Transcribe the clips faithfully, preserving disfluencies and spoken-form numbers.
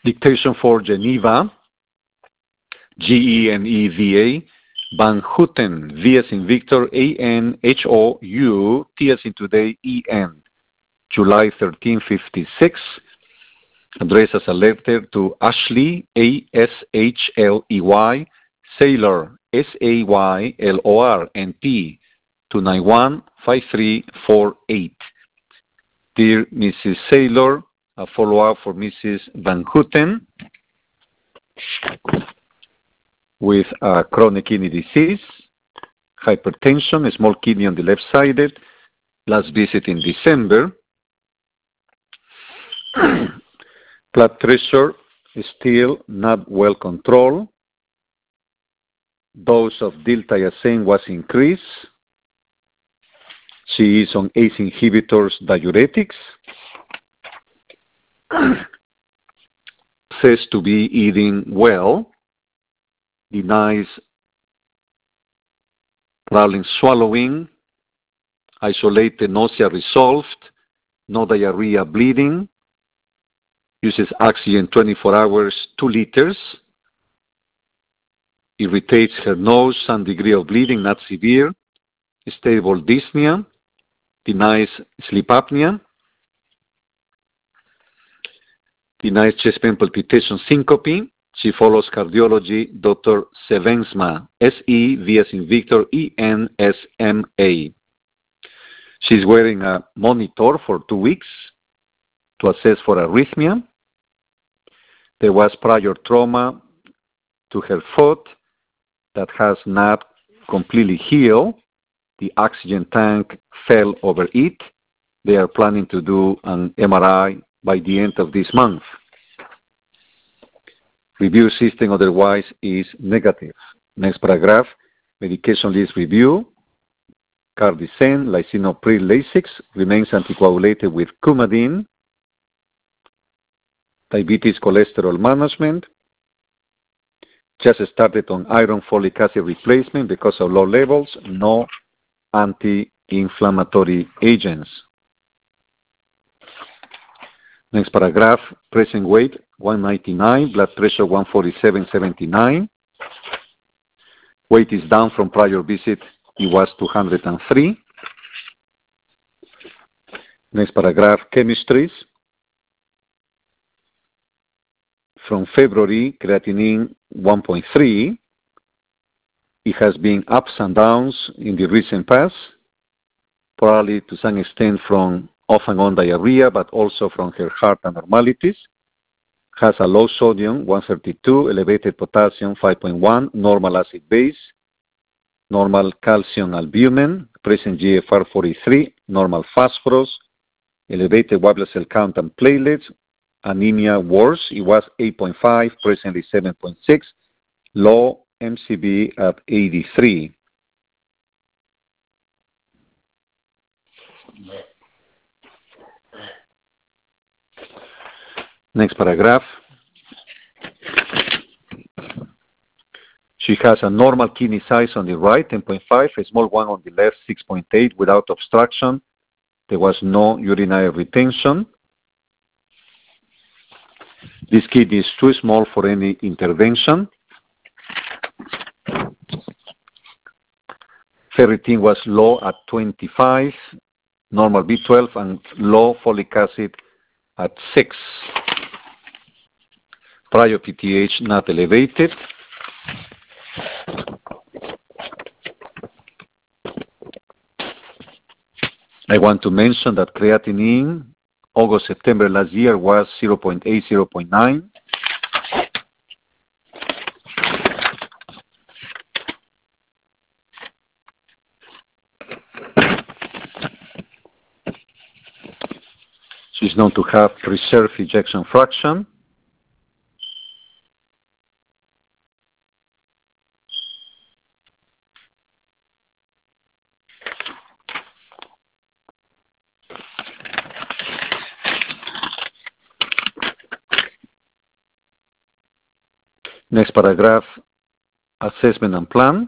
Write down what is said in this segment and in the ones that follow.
Dictation for Geneva, G E N E V A, Van Houten, V as in Victor, A N H O U, T as in today, E N, July thirteenth, fifty-six. Addressed as a letter to Ashley, A S H L E Y, Saylor, S A Y L O R, N P, two nine one, five three four eight. Dear Missus Saylor, a follow-up for Missus Van Houten with uh, chronic kidney disease, hypertension, a small kidney on the left-sided, last visit in December. Blood pressure is still not well controlled. Dose of diltiazem was increased. She is on A C E inhibitors, diuretics. Says to be eating well. Denies problem swallowing. Isolated nausea resolved. No diarrhea, bleeding. Uses oxygen twenty-four hours, two liters. Irritates her nose, some degree of bleeding, not severe. Stable dyspnea. Denies sleep apnea. Denies chest pain, palpitation, syncope. She follows cardiology, Doctor Sevensma, S E V as in Victor, E N S M A. She's wearing a monitor for two weeks to assess for arrhythmia. There was prior trauma to her foot that has not completely healed. The oxygen tank fell over it. They are planning to do an M R I by the end of this month. Review system otherwise is negative. Next paragraph, medication list review. Cardicen, lisinopril Lasix, remains anticoagulated with Coumadin. Diabetes cholesterol management. Just started on iron folic acid replacement because of low levels. No anti-inflammatory agents. Next paragraph, present weight one ninety-nine, blood pressure one forty-seven seventy-nine. Weight is down from prior visit, it was two hundred three. Next paragraph, chemistries. From February, creatinine one point three. It has been ups and downs in the recent past, probably to some extent from off and on diarrhea, but also from her heart abnormalities. Has a low sodium, one thirty-two, elevated potassium, five point one, normal acid base, normal calcium albumin, present G F R forty-three, normal phosphorus, elevated white blood cell count and platelets, anemia worse, it was eight point five, presently seven point six, low M C B at eighty-three. Next paragraph. She has a normal kidney size on the right, ten point five, a small one on the left, six point eight, without obstruction. There was no urinary retention. This kidney is too small for any intervention. Ferritin was low at twenty-five, normal B twelve, and low folic acid at six. Prior P T H not elevated. I want to mention that creatinine, August, September last year was zero point eight, zero point nine. She's known to have preserved ejection fraction. Next paragraph, assessment and plan.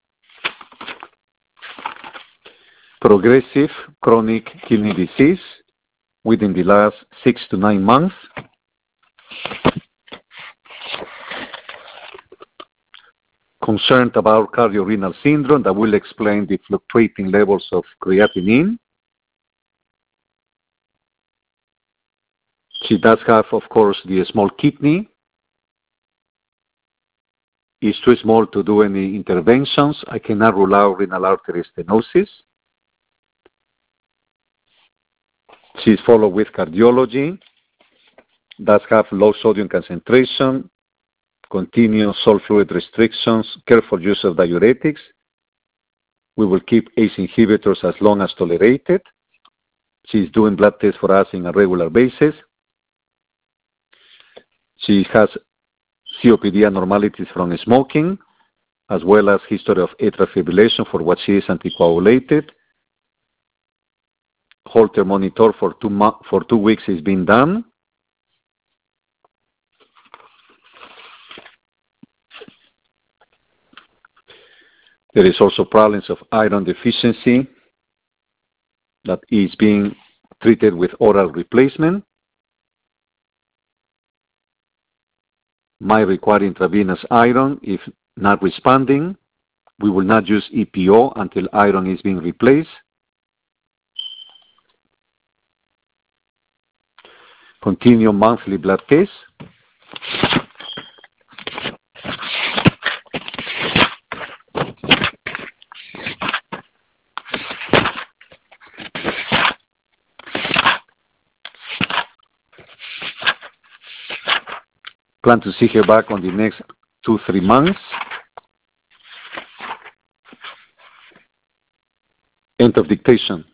Progressive chronic kidney disease within the last six to nine months. concerned about cardiorenal syndrome. That will explain the fluctuating levels of creatinine. She does have, of course, the small kidney. It's too small to do any interventions. I cannot rule out renal artery stenosis. She's followed with cardiology. Does have low sodium concentration, continuous salt fluid restrictions, careful use of diuretics. We will keep A C E inhibitors as long as tolerated. She's doing blood tests for us on a regular basis. She has C O P D abnormalities from smoking, as well as history of atrial fibrillation for what she is anticoagulated. Holter monitor for two, mo- for two weeks is being done. There is also problems of iron deficiency that is being treated with oral replacement. Might require intravenous iron if not responding. We will not use E P O until iron is being replaced. Continue monthly blood tests. Plan to see her back on the next two, three months. End of dictation.